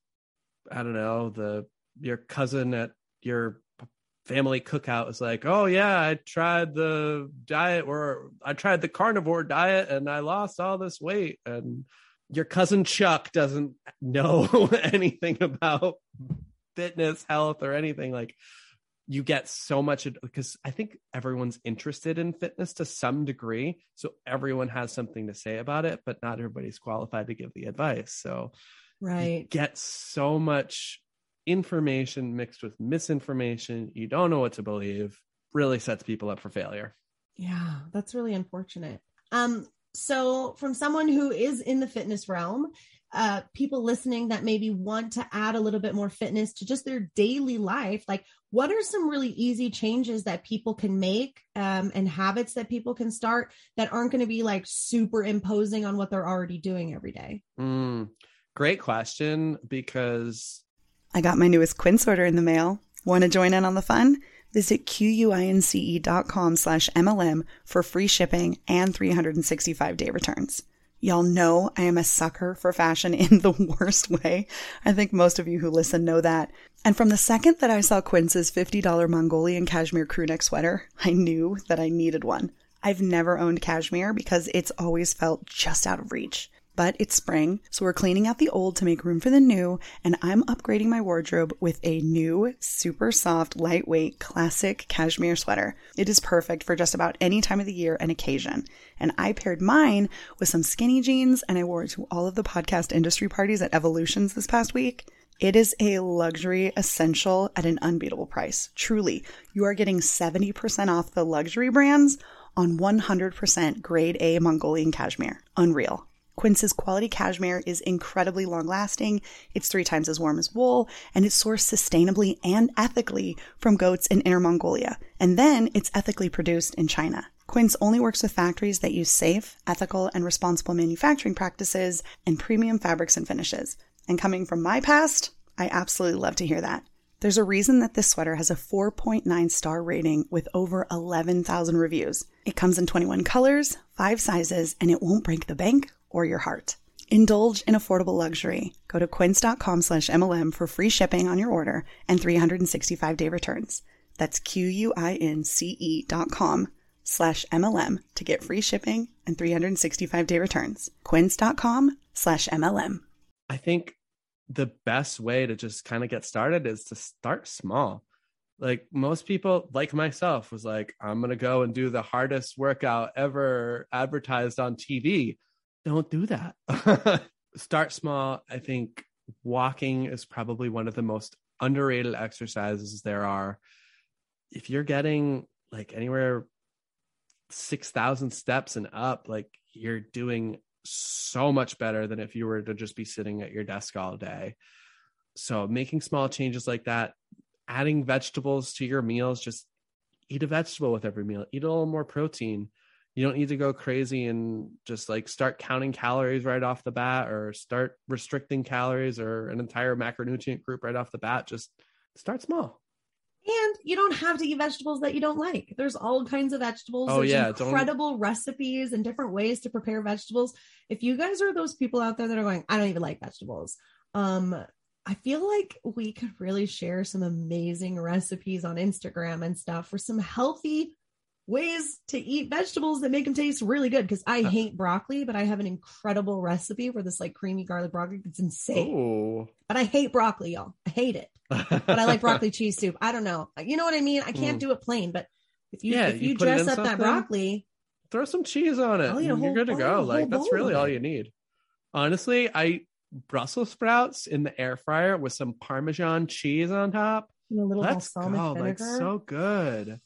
I don't know, the, your cousin at your family cookout is like, oh yeah, I tried the diet or I tried the carnivore diet and I lost all this weight. And your cousin Chuck doesn't know anything about fitness, health, or anything. Like, you get so much, because I think everyone's interested in fitness to some degree. So everyone has something to say about it, but not everybody's qualified to give the advice. So right. you get so much information mixed with misinformation. You don't know what to believe. Really sets people up for failure. Yeah, that's really unfortunate. Um, so from someone who is in the fitness realm, uh, people listening that maybe want to add a little bit more fitness to just their daily life, like what are some really easy changes that people can make um, and habits that people can start that aren't going to be like super imposing on what they're already doing every day? Mm, great question, because I got my newest Quince order in the mail. Want to join in on the fun? Visit Q-U-I-N-C-E.com slash M-L-M for free shipping and three hundred sixty-five day returns. Y'all know I am a sucker for fashion in the worst way. I think most of you who listen know that. And from the second that I saw Quince's fifty dollars Mongolian cashmere crewneck sweater, I knew that I needed one. I've never owned cashmere because it's always felt just out of reach. But it's spring, so we're cleaning out the old to make room for the new, and I'm upgrading my wardrobe with a new, super soft, lightweight, classic cashmere sweater. It is perfect for just about any time of the year and occasion. And I paired mine with some skinny jeans, and I wore it to all of the podcast industry parties at Evolutions this past week. It is a luxury essential at an unbeatable price. Truly, you are getting seventy percent off the luxury brands on one hundred percent grade A Mongolian cashmere. Unreal. Quince's quality cashmere is incredibly long-lasting, it's three times as warm as wool, and it's sourced sustainably and ethically from goats in Inner Mongolia. And then it's ethically produced in China. Quince only works with factories that use safe, ethical, and responsible manufacturing practices and premium fabrics and finishes. And coming from my past, I absolutely love to hear that. There's a reason that this sweater has a four point nine star rating with over eleven thousand reviews. It comes in twenty-one colors, five sizes, and it won't break the bank or your heart. Indulge in affordable luxury. Go to quince.com slash MLM for free shipping on your order and three hundred sixty-five day returns. That's Q-U-I-N-C-E dot com slash MLM to get free shipping and three hundred sixty-five day returns. Quince.com slash MLM. I think the best way to just kind of get started is to start small. Like most people, like myself, was like, I'm going to go and do the hardest workout ever advertised on T V. Don't do that. Start small. I think walking is probably one of the most underrated exercises there are. If you're getting like anywhere six thousand steps and up, like you're doing so much better than if you were to just be sitting at your desk all day. So making small changes like that, adding vegetables to your meals, just eat a vegetable with every meal, eat a little more protein. You don't need to go crazy and just like start counting calories right off the bat, or start restricting calories or an entire macronutrient group right off the bat. Just start small. And you don't have to eat vegetables that you don't like. There's all kinds of vegetables. Oh, There's yeah, incredible don't... recipes and different ways to prepare vegetables. If you guys are those people out there that are going, I don't even like vegetables. Um, I feel like we could really share some amazing recipes on Instagram and stuff for some healthy ways to eat vegetables that make them taste really good. Because I hate broccoli, but I have an incredible recipe for this like creamy garlic broccoli. It's insane. Ooh. But I hate broccoli, y'all. I hate it. But I like broccoli cheese soup. I don't know. You know what I mean? I can't mm. do it plain, but if you yeah, if you, you dress up that broccoli, throw some cheese on it. You're whole, good to go. Like that's really all it. you need. Honestly, I Brussels sprouts in the air fryer with some Parmesan cheese on top. And a little Let's balsamic go. vinegar. Like so good.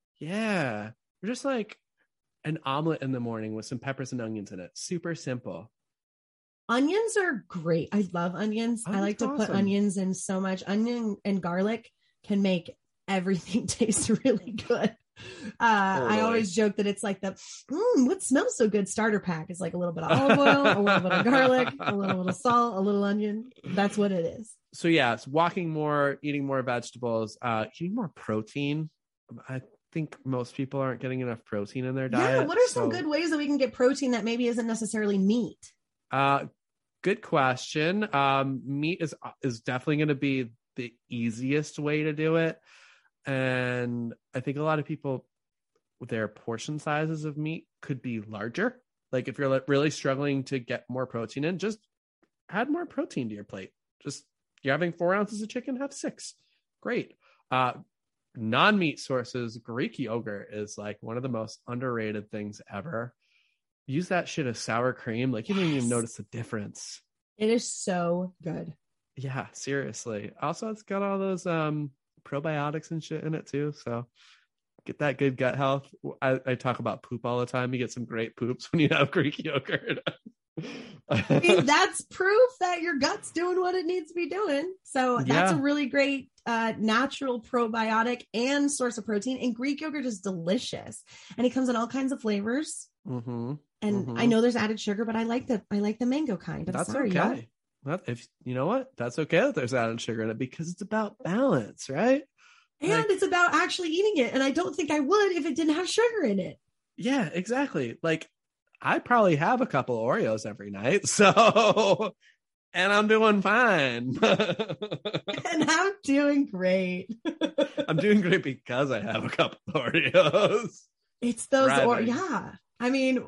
Yeah. We're just like an omelet in the morning with some peppers and onions in it. Super simple. Onions are great. I love onions. Oh, I like to awesome. put onions in so much. Onion and garlic can make everything taste really good. Uh, totally. I always joke that it's like the, mm, what smells so good starter pack. It's like a little bit of olive oil, a little bit of garlic, a little bit of salt, a little onion. That's what it is. So yeah, it's walking more, eating more vegetables, uh, eating more protein. I think most people aren't getting enough protein in their diet. Yeah. What are so, some good ways that we can get protein that maybe isn't necessarily meat? Uh, good question. Um, meat is, is definitely going to be the easiest way to do it. And I think a lot of people, their portion sizes of meat could be larger. Like if you're really struggling to get more protein in, just add more protein to your plate. Just you're having four ounces of chicken, have six. Great. Uh, non-meat sources, Greek yogurt is like one of the most underrated things ever. Use that shit as sour cream. Like you yes. don't even notice the difference. It is so good. Yeah, seriously. Also, it's got all those um probiotics and shit in it too, so get that good gut health. I, I talk about poop all the time. You get some great poops when you have Greek yogurt. I mean, that's proof that your gut's doing what it needs to be doing. So that's yeah. a really great uh, natural probiotic and source of protein. And Greek yogurt is delicious, and it comes in all kinds of flavors. Mm-hmm. And mm-hmm. I know there's added sugar, but I like the I like the mango kind. I'm that's sorry, okay. y'all. Well, if you know what, that's okay that there's added sugar in it because it's about balance, right? And like, it's about actually eating it. And I don't think I would if it didn't have sugar in it. Yeah, exactly. Like I probably have a couple of Oreos every night. So, and I'm doing fine. And I'm doing great. I'm doing great because I have a couple of Oreos. It's those, or yeah. I mean,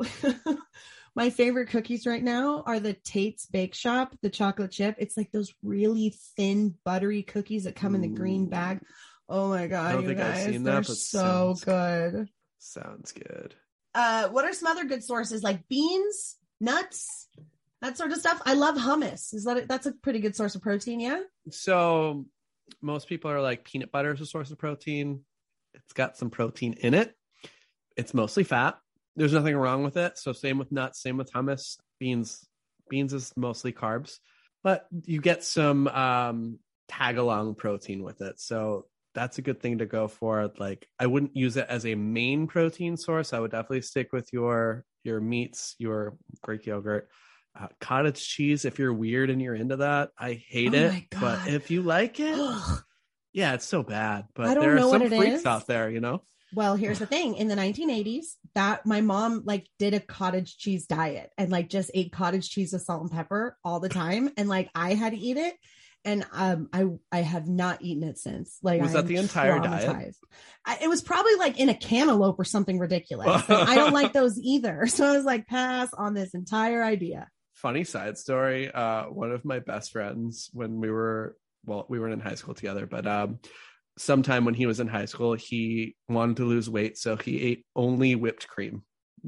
my favorite cookies right now are the Tate's Bake Shop, the chocolate chip. It's like those really thin, buttery cookies that come Ooh. in the green bag. Oh my God, I don't you think guys, I've seen they're that, but so good. good. Sounds good. Uh, what are some other good sources like beans, nuts, that sort of stuff? I love hummus. Is that a, that's a pretty good source of protein? Yeah. So most people are like peanut butter is a source of protein. It's got some protein in it. It's mostly fat. There's nothing wrong with it. So same with nuts, same with hummus. Beans, beans is mostly carbs, but you get some um, tag along protein with it. So that's a good thing to go for. Like I wouldn't use it as a main protein source. I would definitely stick with your, your meats, your Greek yogurt, uh, cottage cheese. If you're weird and you're into that, I hate oh it, but if you like it, yeah, it's so bad, but I don't there are know some what it freaks is. out there, you know? Well, here's the thing. In the nineteen eighties, that my mom like did a cottage cheese diet and like just ate cottage cheese with salt and pepper all the time. And like I had to eat it. And um, I I have not eaten it since. Like, was I that the entire diet? I, it was probably like in a cantaloupe or something ridiculous. And I don't like those either. So I was like, pass on this entire idea. Funny side story. Uh, one of my best friends when we were well, we weren't in high school together, but um, sometime when he was in high school, he wanted to lose weight, so he ate only whipped cream.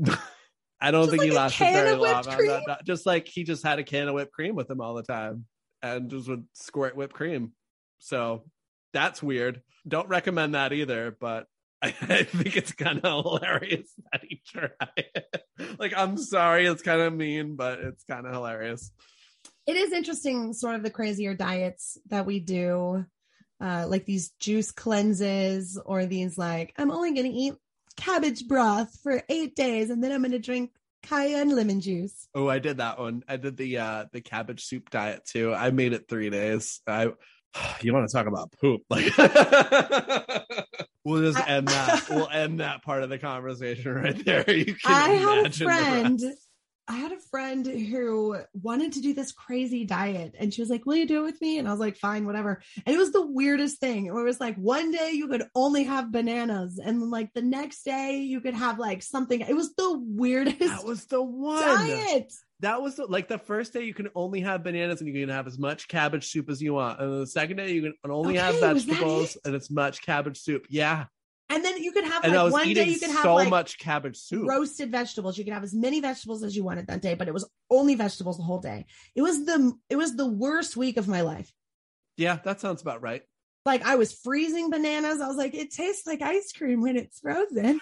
I don't just think like he lasted very long on cream? that. Just like he just had a can of whipped cream with him all the time. And just would squirt whipped cream. So that's weird. Don't recommend that either, but I, I think it's kind of hilarious that he tried. Like, I'm sorry, it's kind of mean, but it's kind of hilarious. It is interesting, sort of the crazier diets that we do, uh, like these juice cleanses or these like, I'm only going to eat cabbage broth for eight days, and then I'm going to drink kaya and lemon juice. Oh, I did that one. I did the uh the cabbage soup diet too. I made it three days. I you want to talk about poop? Like we'll just end that. We'll end that part of the conversation right there. You can I had a imagine the friend. rest. I had a friend who wanted to do this crazy diet, and she was like, will you do it with me? And I was like, fine, whatever. And it was the weirdest thing. It was like one day you could only have bananas, and like the next day you could have like something. It was the weirdest That was the one. diet. That was the, like the first day you can only have bananas and you can have as much cabbage soup as you want. And then the second day you can only Okay, have was that vegetables it? and as much cabbage soup. Yeah. And then you could have And I like was one day eating you could have so like much cabbage soup. roasted vegetables. You could have as many vegetables as you wanted that day, but it was only vegetables the whole day. It was the it was the worst week of my life. Yeah, that sounds about right. Like I was freezing bananas. I was like, it tastes like ice cream when it's frozen.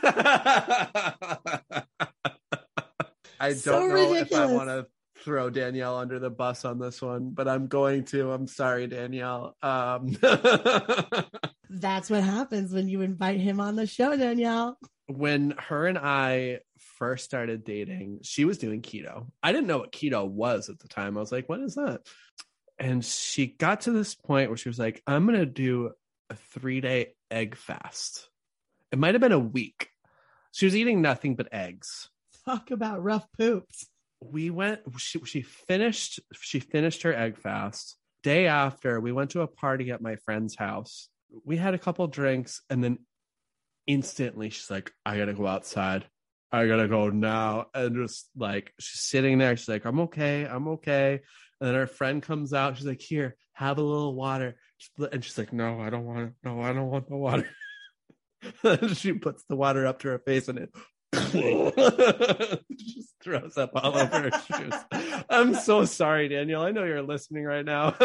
I don't So know ridiculous. if I want to throw Danielle under the bus on this one, but I'm going to. I'm sorry, Danielle. Um, That's what happens when you invite him on the show, Danielle. when her and I first started dating, she was doing keto. I didn't know what keto was at the time. I was like, what is that? And she got to this point where she was like, I'm going to do a three day egg fast. It might have been a week. She was eating nothing but eggs. Talk about rough poops. We went, she, she finished, she finished her egg fast. Day after, we went to a party at my friend's house. We had a couple drinks, and then instantly she's like, I gotta go outside. I gotta go now. And just like, she's sitting there. She's like, I'm okay. I'm okay. And then her friend comes out. She's like, here, have a little water. And she's like, no, I don't want it. No, I don't want the water. She puts the water up to her face and it just throws up all over her shoes. I'm so sorry, Danielle. I know you're listening right now.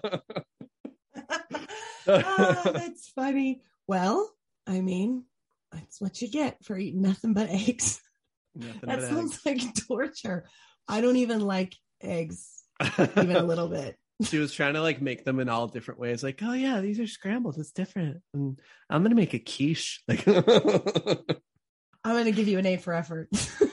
Oh, that's funny. Well, I mean, that's what you get for eating nothing but eggs. Nothing That but sounds eggs. like torture. I don't even like eggs even a little bit. She was trying to like make them in all different ways. Like, oh yeah, these are scrambled. It's different. And I'm gonna make a quiche. Like, I'm going to give you an A for effort.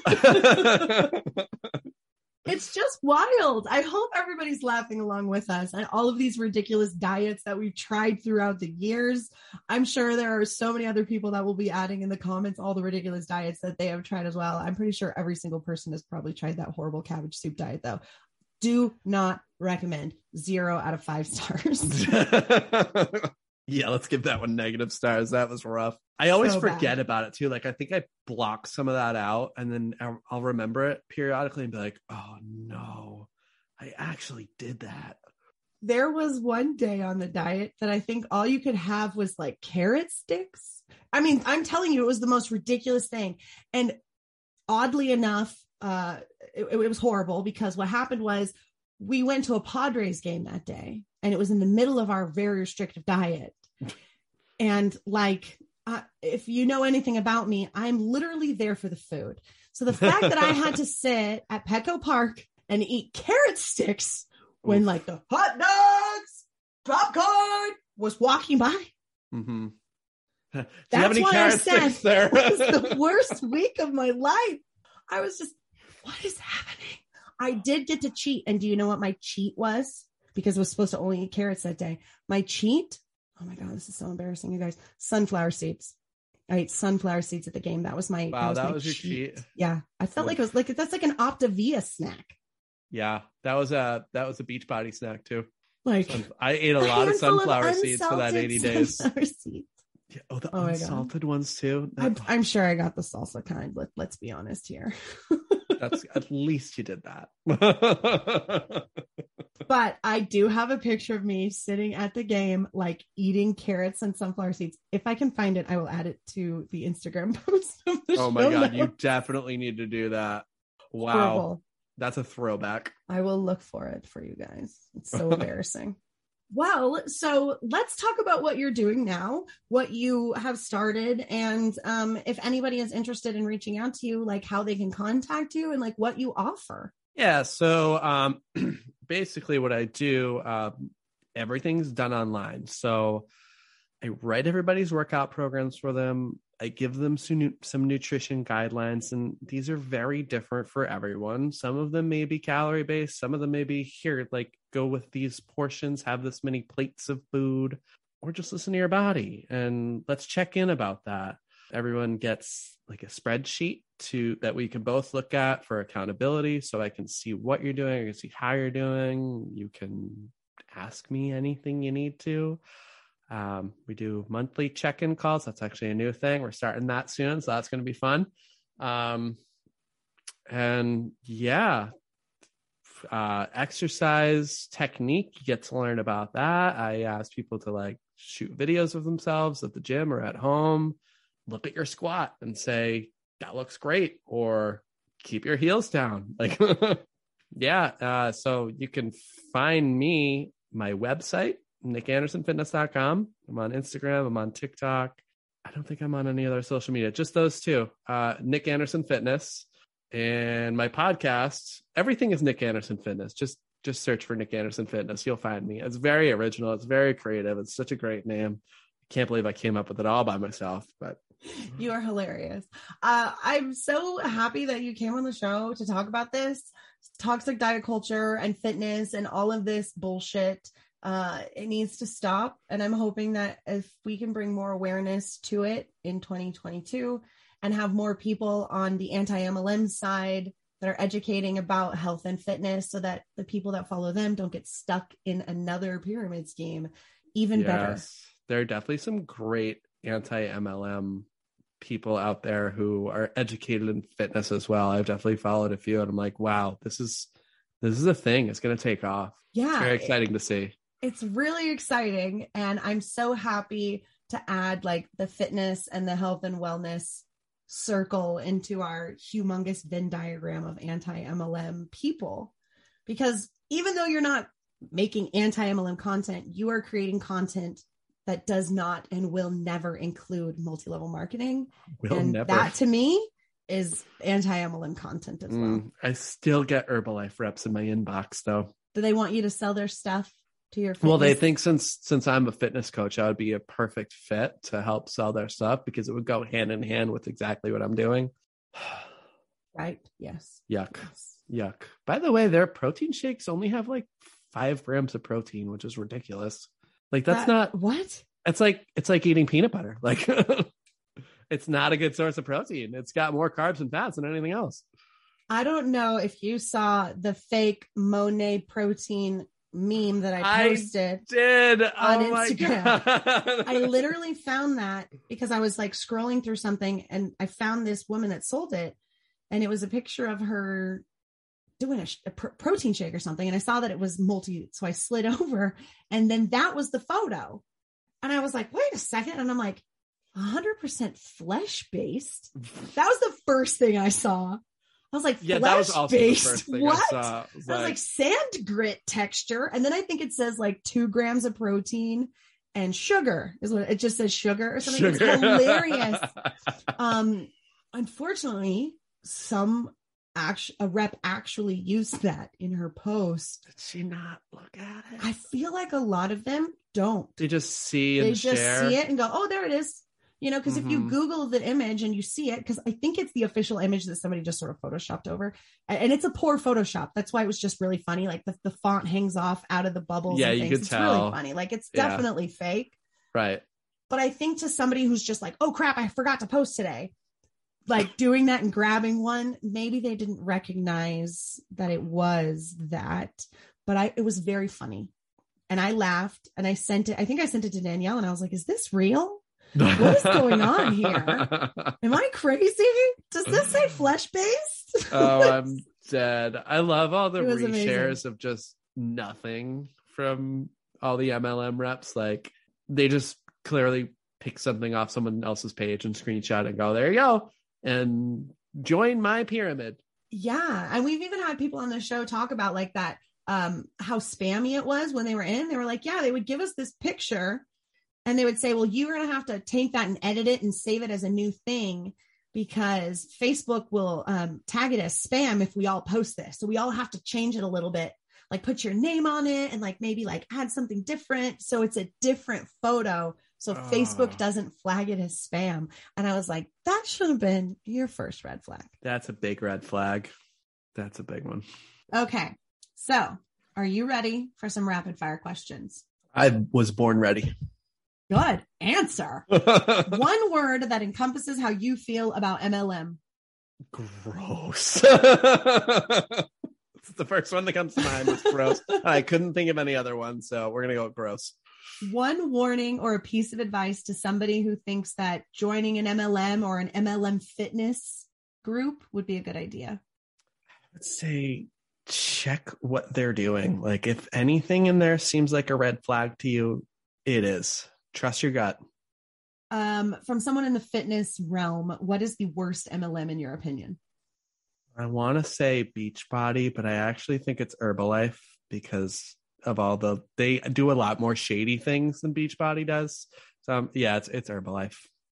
It's just wild. I hope everybody's laughing along with us and all of these ridiculous diets that we've tried throughout the years. I'm sure there are so many other people that will be adding in the comments all the ridiculous diets that they have tried as well. I'm pretty sure every single person has probably tried that horrible cabbage soup diet, though. Do not recommend. Zero out of five stars. Yeah, let's give that one negative stars. That was rough. I always So forget bad. about it too. Like, I think I block some of that out, and then I'll, I'll remember it periodically and be like, oh no, I actually did that. There was one day on the diet that I think all you could have was like carrot sticks. I mean, I'm telling you, it was the most ridiculous thing. And oddly enough, uh, it, it was horrible because what happened was we went to a Padres game that day and it was in the middle of our very restrictive diet. And like, uh, if you know anything about me, I'm literally there for the food. So the fact that I had to sit at Petco Park and eat carrot sticks when Oof. like the hot dogs, popcorn was walking by. Mm-hmm. Do you That's have any why I carrot said sticks there? it was the worst week of my life. I was just, what is happening? I did get to cheat. And do you know what my cheat was? Because I was supposed to only eat carrots that day. My cheat, oh my God, this is so embarrassing, you guys. Sunflower seeds. I ate sunflower seeds at the game. That was my, Wow, that was, that my was your cheat. Yeah. I felt like it was like, that's like an Optavia snack. Yeah, that was a that was a Beachbody snack too. Like Sun- I ate a lot of handful of sunflower seeds for that unsalted eighty days. sunflower seeds. Yeah, oh, the Oh my God. unsalted ones too. I'm, That- I'm sure I got the salsa kind. Let, let's be honest here. That's at least you did that. But I do have a picture of me sitting at the game, like eating carrots and sunflower seeds. If I can find it, I will add it to the Instagram post. Of the Oh my show God, you notes. definitely need to do that. Wow, Horrible. that's a throwback. I will look for it for you guys. It's so embarrassing. Well, so let's talk about what you're doing now, what you have started, and um, if anybody is interested in reaching out to you, like how they can contact you and like what you offer. Yeah, so um, basically what I do, um, everything's done online. So I write everybody's workout programs for them. I give them some, some nutrition guidelines, and these are very different for everyone. Some of them may be calorie based. Some of them may be here, like go with these portions, have this many plates of food, or just listen to your body and let's check in about that. Everyone gets like a spreadsheet to that we can both look at for accountability. So I can see what you're doing. I can see how you're doing. You can ask me anything you need to. Um, we do monthly check-in calls. That's actually a new thing. We're starting that soon. So that's going to be fun. Um, and yeah, uh, exercise technique, you get to learn about that. I ask people to like shoot videos of themselves at the gym or at home, look at your squat and say, that looks great, or keep your heels down. Like, yeah. Uh, so you can find me, my website, nick anderson fitness dot com. I'm on Instagram. I'm on TikTok. I don't think I'm on any other social media, just those two, uh, Nick Anderson Fitness, and my podcast. Everything is Nick Anderson Fitness. Just, just search for Nick Anderson Fitness. You'll find me. It's very original. It's very creative. It's such a great name. I can't believe I came up with it all by myself, but you are hilarious. Uh, I'm so happy that you came on the show to talk about this toxic diet culture and fitness and all of this bullshit. Uh, it needs to stop. And I'm hoping that if we can bring more awareness to it in twenty twenty-two and have more people on the anti-M L M side that are educating about health and fitness so that the people that follow them don't get stuck in another pyramid scheme, even yes, better. There are definitely some great anti-M L M people out there who are educated in fitness as well. I've definitely followed a few and I'm like, wow, this is, this is a thing. It's going to take off. Yeah. It's very exciting to see. It's really exciting. And I'm so happy to add like the fitness and the health and wellness circle into our humongous Venn diagram of anti-M L M people, because even though you're not making anti-M L M content, you are creating content that does not and will never include multi-level marketing. Will and never. That to me is anti-M L M content as well. Mm, I still get Herbalife reps in my inbox though. Do they want you to sell their stuff to your fitness? Well, they think since since I'm a fitness coach, I would be a perfect fit to help sell their stuff because it would go hand in hand with exactly what I'm doing. Right. Yes. Yuck. Yes. Yuck. By the way, their protein shakes only have like five grams of protein, which is ridiculous. Like that's That- not what? It's like it's like eating peanut butter. Like it's not a good source of protein. It's got more carbs and fats than anything else. I don't know if you saw the fake Monet protein meme that I I posted. Did On oh my Instagram. God. I literally found that because I was like scrolling through something and I found this woman that sold it, and it was a picture of her doing a, sh- a pr- protein shake or something. And I saw that it was multi, so I slid over and then that was the photo. And I was like, wait a second. And I'm like, one hundred percent flesh based. That was the first thing I saw. I was like, Yeah, that was also the flesh-based? first thing What? I saw. It was I was like, like sand grit texture. And then I think it says like two grams of protein and sugar is what it just says, sugar or something. sugar. It's hilarious. Um, unfortunately, some act- a rep actually used that in her post. Did she not look at it? I feel like a lot of them don't. They just see and They just share. see it and go, oh, there it is. You know, because if you Mhm. Google the image and you see it, because I think it's the official image that somebody just sort of photoshopped over, and and it's a poor Photoshop. That's why it was just really funny. Like the, the font hangs off out of the bubbles. Yeah, and you things. could It's tell. really funny. Like it's Yeah. definitely fake. Right. But I think to somebody who's just like, oh crap, I forgot to post today, like doing that and grabbing one, maybe they didn't recognize that it was that. But I, it was very funny, and I laughed and I sent it. I think I sent it to Danielle, and I was like, is this real? What is going on here? Am I crazy? Does this say flesh based? Oh, I'm dead. I love all the It was reshares of just nothing from all the M L M reps. Like they just clearly pick something off someone else's page and screenshot and go, there you go. And join my pyramid. Yeah. And we've even had people on the show talk about like that, um, how spammy it was when they were in. They were like, yeah, they would give us this picture and they would say, well, you're going to have to take that and edit it and save it as a new thing because Facebook will um, tag it as spam if we all post this. So we all have to change it a little bit. like put your name on it and like maybe like add something different. So it's a different photo. So Oh. Facebook doesn't flag it as spam. And I was like, that should have been your first red flag. That's a big red flag. That's a big one. Okay. So are you ready for some rapid fire questions? I was born ready. Good answer. One word that encompasses how you feel about M L M. Gross. The first one that comes to mind was gross. I couldn't think of any other one, so we're gonna go with gross. One warning or a piece of advice to somebody who thinks that joining an M L M or an M L M fitness group would be a good idea. Let's say check what they're doing. Like if anything in there seems like a red flag to you, it is. Trust your gut. Um, from someone in the fitness realm, what is the worst M L M in your opinion? I want to say Beachbody, but I actually think it's Herbalife because of all the, they do a lot more shady things than Beachbody does. So um, yeah, it's it's Herbalife.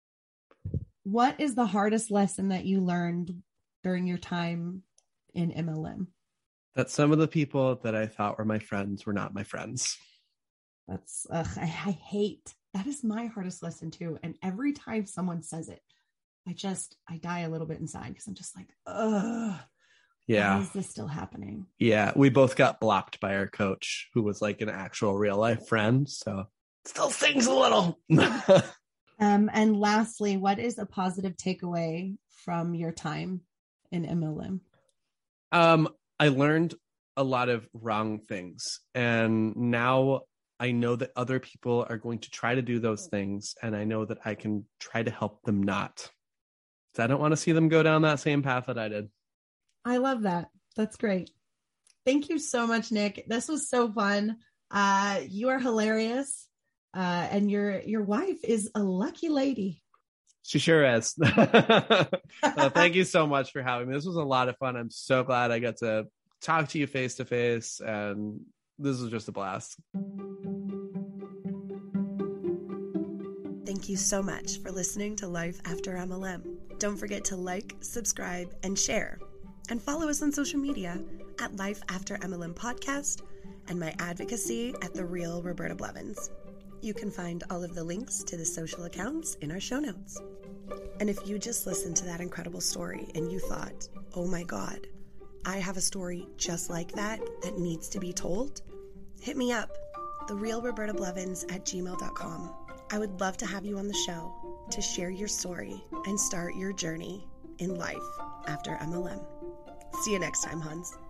What is the hardest lesson that you learned during your time in M L M? That some of the people that I thought were my friends were not my friends. That's, ugh, I, I hate, that is my hardest lesson too. And every time someone says it, I just, I die a little bit inside because I'm just like, ugh. Yeah. Why is this still happening? Yeah. We both got blocked by our coach who was like an actual real life friend. So still stings a little. um, and lastly, what is a positive takeaway from your time in M L M? Um, I learned a lot of wrong things, and now I know that other people are going to try to do those things, and I know that I can try to help them not. So I don't want to see them go down that same path that I did. I love that. That's great. Thank you so much, Nick. This was so fun. Uh, you are hilarious. Uh, and your, your wife is a lucky lady. She sure is. Well, thank you so much for having me. This was a lot of fun. I'm so glad I got to talk to you face to face, and this was just a blast. Thank you so much for listening to Life After M L M. Don't forget to like, subscribe, and share. And follow us on social media at Life After M L M Podcast and my advocacy at The Real Roberta Blevins. You can find all of the links to the social accounts in our show notes. And if you just listened to that incredible story and you thought, oh my God, I have a story just like that that needs to be told, hit me up, therealrobertablevins at gmail dot com. I would love to have you on the show to share your story and start your journey in life after M L M. See you next time, Huns.